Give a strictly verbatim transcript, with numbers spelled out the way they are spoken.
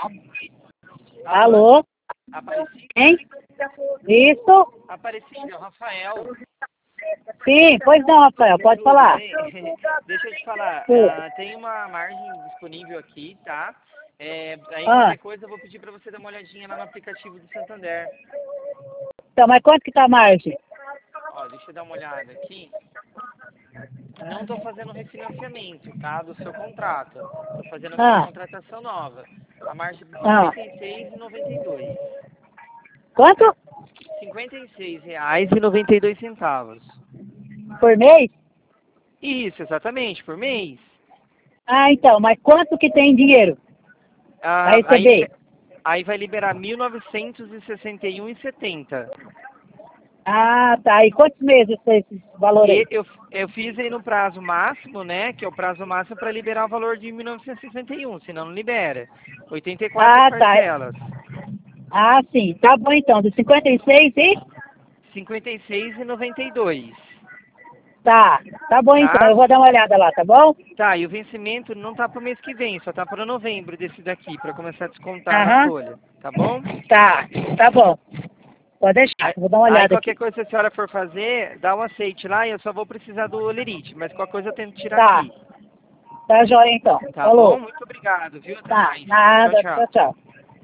Alô? Aparecida? Hein? Isso? Aparecida, Rafael. Sim, pois não, Rafael, pode Tudo falar. bem? Deixa eu te falar, Sim. ah, tem uma margem disponível aqui, tá? É, aí Ah, qualquer coisa eu vou pedir para você dar uma olhadinha lá no aplicativo do Santander. então, mas quanto que tá a margem? Ó, deixa eu dar uma olhada aqui. Não estou fazendo refinanciamento, tá? Do seu contrato. Estou fazendo uma Ah, contratação nova. A margem de ah. cinquenta e seis reais e noventa e dois centavos. Quanto? cinquenta e seis reais e noventa e dois centavos. Por mês? Isso, exatamente, por mês. Ah, então, mas quanto que tem dinheiro Ah, pra aí, receber? aí vai liberar mil novecentos e sessenta e um reais e setenta centavos. Ah, tá. E quantos meses esse valor aí? E eu, eu fiz aí no prazo máximo, né? Que é o prazo máximo para liberar o valor de mil novecentos e sessenta e um, senão não libera. oitenta e quatro Ah, tá. parcelas. Ah, sim. Tá bom então. De cinquenta e seis e? cinquenta e seis reais e noventa e dois centavos. Tá. Tá bom então. Tá? Eu vou dar uma olhada lá, tá bom? Tá, e o vencimento não tá pro mês que vem, só tá para novembro desse daqui, para começar a descontar na Aham. folha. Tá bom? Tá. Tá bom. Pode deixar. Aí, Eu vou dar uma aí olhada qualquer aqui. coisa que a senhora for fazer, dá um aceite lá e eu só vou precisar do olerite, mas qualquer coisa eu tento tirar Tá. aqui. Tá joia então. Tá bom? Falou. Muito obrigado, viu? Até Tá. mais. Tchau, Nada. tchau. Tchau, tchau.